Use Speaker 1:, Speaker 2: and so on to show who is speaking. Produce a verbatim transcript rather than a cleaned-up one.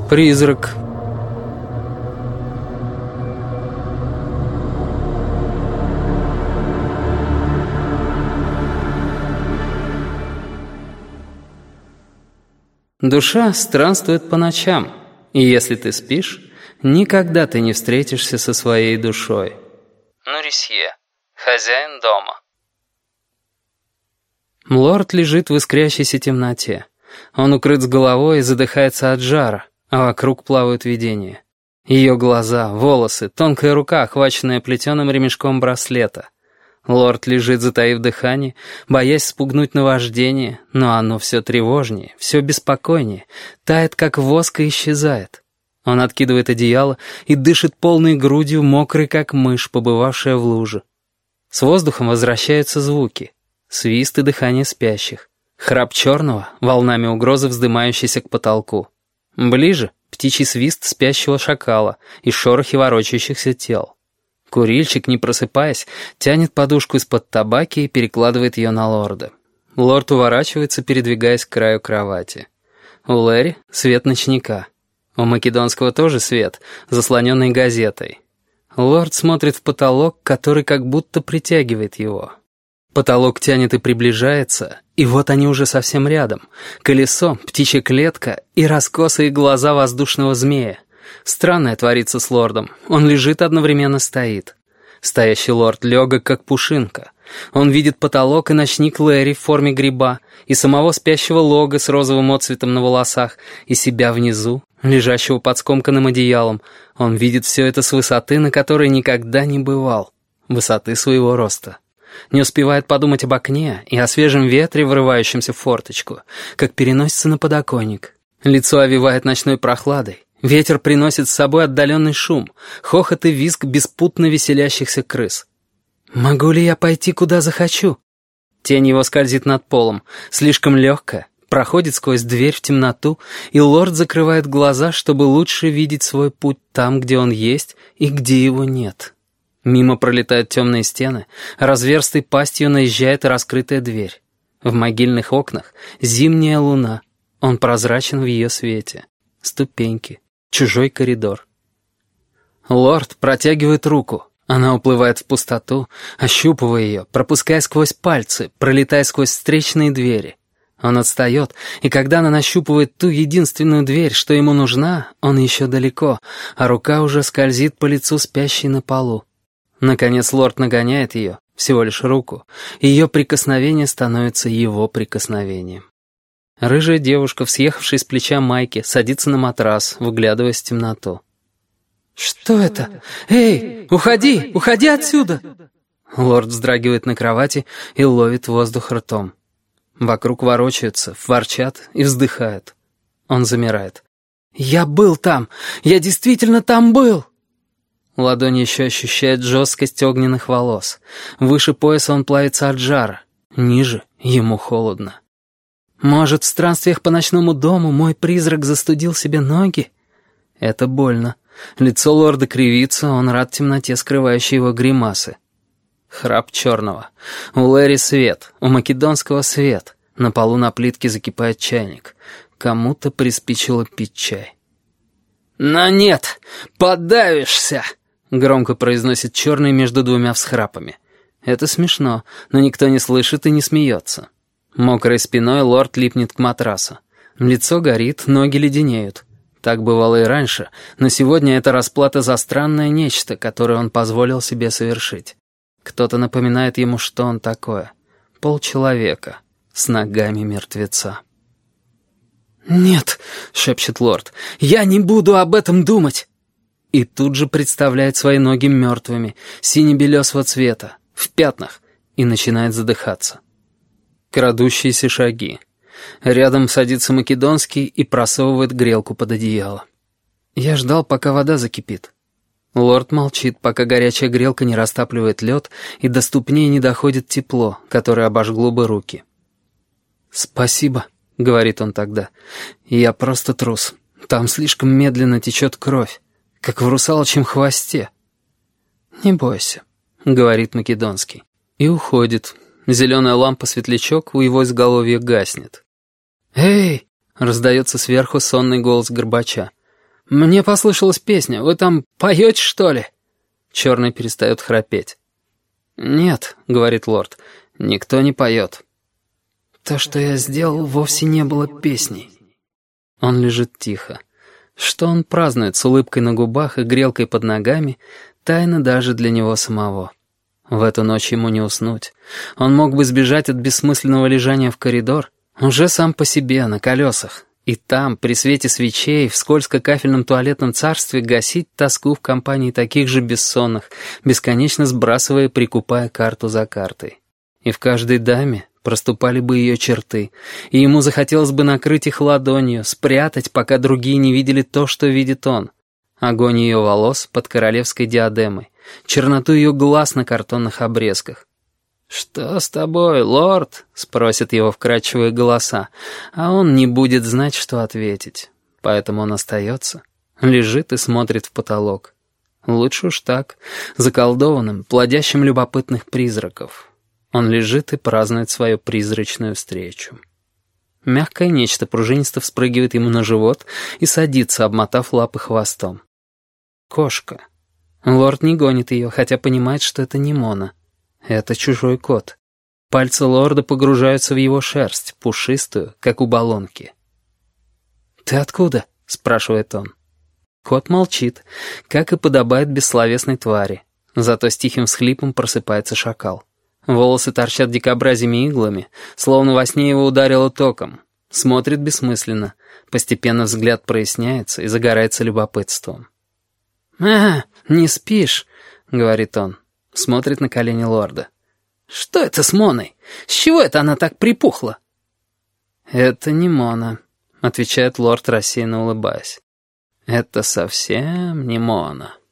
Speaker 1: Призрак. Душа странствует по ночам, и если ты спишь, никогда ты не встретишься со своей душой. Нурисье, хозяин дома. Лорд лежит в искрящейся темноте. Он укрыт с головой и задыхается от жара, а вокруг плавают видения. Ее глаза, волосы, тонкая рука, охваченная плетеным ремешком браслета. Лорд лежит, затаив дыхание, боясь спугнуть наваждение, но оно все тревожнее, все беспокойнее, тает, как воск, и исчезает. Он откидывает одеяло и дышит полной грудью, мокрый, как мышь, побывавшая в луже. С воздухом возвращаются звуки. Свист и дыхание спящих. Храп черного, волнами угрозы вздымающийся к потолку. Ближе — птичий свист спящего шакала и шорохи ворочающихся тел. Курильщик, не просыпаясь, тянет подушку из-под табаки и перекладывает ее на лорда. Лорд уворачивается, передвигаясь к краю кровати. У Лэри свет ночника. У Македонского тоже свет, заслоненный газетой. Лорд смотрит в потолок, который как будто притягивает его. Потолок тянет и приближается, и вот они уже совсем рядом. Колесо, птичья клетка и раскосые глаза воздушного змея. Странное творится с лордом. Он лежит, одновременно стоит. Стоящий лорд легок, как пушинка. Он видит потолок и ночник Лэри в форме гриба, и самого спящего лога с розовым отцветом на волосах, и себя внизу, лежащего под скомканным одеялом. Он видит все это с высоты, на которой никогда не бывал. Высоты своего роста. Не успевает подумать об окне и о свежем ветре, врывающемся в форточку, как переносится на подоконник. Лицо овевает ночной прохладой. Ветер приносит с собой отдаленный шум, хохот и визг беспутно веселящихся крыс. «Могу ли я пойти, куда захочу?» Тень его скользит над полом, слишком легкая, проходит сквозь дверь в темноту, и лорд закрывает глаза, чтобы лучше видеть свой путь там, где он есть и где его нет. Мимо пролетают темные стены, разверстой пастью наезжает раскрытая дверь. В могильных окнах зимняя луна, он прозрачен в ее свете. Ступеньки, чужой коридор. Лорд протягивает руку. Она уплывает в пустоту, ощупывая ее, пропуская сквозь пальцы, пролетая сквозь встречные двери. Он отстает, и когда она нащупывает ту единственную дверь, что ему нужна, он еще далеко, а рука уже скользит по лицу спящей на полу. Наконец лорд нагоняет ее, всего лишь руку, и ее прикосновение становится его прикосновением. Рыжая девушка, съехавшая с плеча майки, садится на матрас, выглядываясь в темноту. «Что это? Эй, уходи, уходи отсюда!» Лорд вздрагивает на кровати и ловит воздух ртом. Вокруг ворочаются, ворчат и вздыхают. Он замирает. «Я был там! Я действительно там был!» Ладонь еще ощущает жесткость огненных волос. Выше пояса он плавится от жара. Ниже ему холодно. Может, в странствиях по ночному дому мой призрак застудил себе ноги? Это больно. Лицо лорда кривится, он рад темноте, скрывающей его гримасы. Храп черного. У Лэри свет, у Македонского свет. На полу на плитке закипает чайник. Кому-то приспичило пить чай. «Но нет, подавишься!» — громко произносит черный между двумя всхрапами. Это смешно, но никто не слышит и не смеется. Мокрой спиной лорд липнет к матрасу. Лицо горит, ноги леденеют. Так бывало и раньше, но сегодня это расплата за странное нечто, которое он позволил себе совершить. Кто-то напоминает ему, что он такое. Полчеловека с ногами мертвеца. «Нет», — шепчет лорд, — «я не буду об этом думать». И тут же представляет свои ноги мертвыми, сине-белесого цвета, в пятнах, и начинает задыхаться. Крадущиеся шаги. Рядом садится Македонский и просовывает грелку под одеяло. Я ждал, пока вода закипит. Лорд молчит, пока горячая грелка не растапливает лед, и до ступней не доходит тепло, которое обожгло бы руки. «Спасибо», — говорит он тогда. «Я просто трус. Там слишком медленно течет кровь, как в русалочьем хвосте». «Не бойся», — говорит Македонский. И уходит. Зеленая лампа-светлячок у его изголовья гаснет. «Эй!» — раздается сверху сонный голос Горбача. «Мне послышалась песня. Вы там поете, что ли?» Черный перестает храпеть. «Нет», — говорит лорд, — «никто не поет». «То, что я сделал, вовсе не было песней». Он лежит тихо. Что он празднует с улыбкой на губах и грелкой под ногами, тайна даже для него самого. В эту ночь ему не уснуть. Он мог бы сбежать от бессмысленного лежания в коридор, уже сам по себе, на колесах. И там, при свете свечей, в скользко-кафельном туалетном царстве гасить тоску в компании таких же бессонных, бесконечно сбрасывая и прикупая карту за картой. И в каждой даме проступали бы ее черты, и ему захотелось бы накрыть их ладонью, спрятать, пока другие не видели то, что видит он. Огонь ее волос под королевской диадемой, черноту ее глаз на картонных обрезках. «Что с тобой, лорд?» — спросят его вкрадчивые голоса, а он не будет знать, что ответить. Поэтому он остается, лежит и смотрит в потолок. Лучше уж так, заколдованным, плодящим любопытных призраков. Он лежит и празднует свою призрачную встречу. Мягкое нечто пружинисто вспрыгивает ему на живот и садится, обмотав лапы хвостом. Кошка. Лорд не гонит ее, хотя понимает, что это не Мона. Это чужой кот. Пальцы лорда погружаются в его шерсть, пушистую, как у баллонки. «Ты откуда?» — спрашивает он. Кот молчит, как и подобает бессловесной твари. Зато с тихим всхлипом просыпается шакал. Волосы торчат дикобразими иглами, словно во сне его ударило током. Смотрит бессмысленно. Постепенно взгляд проясняется и загорается любопытством. «А, не спишь?» — говорит он. Смотрит на колени лорда. «Что это с Моной? С чего это она так припухла?» «Это не Мона», — отвечает лорд, рассеянно улыбаясь. «Это совсем не Мона».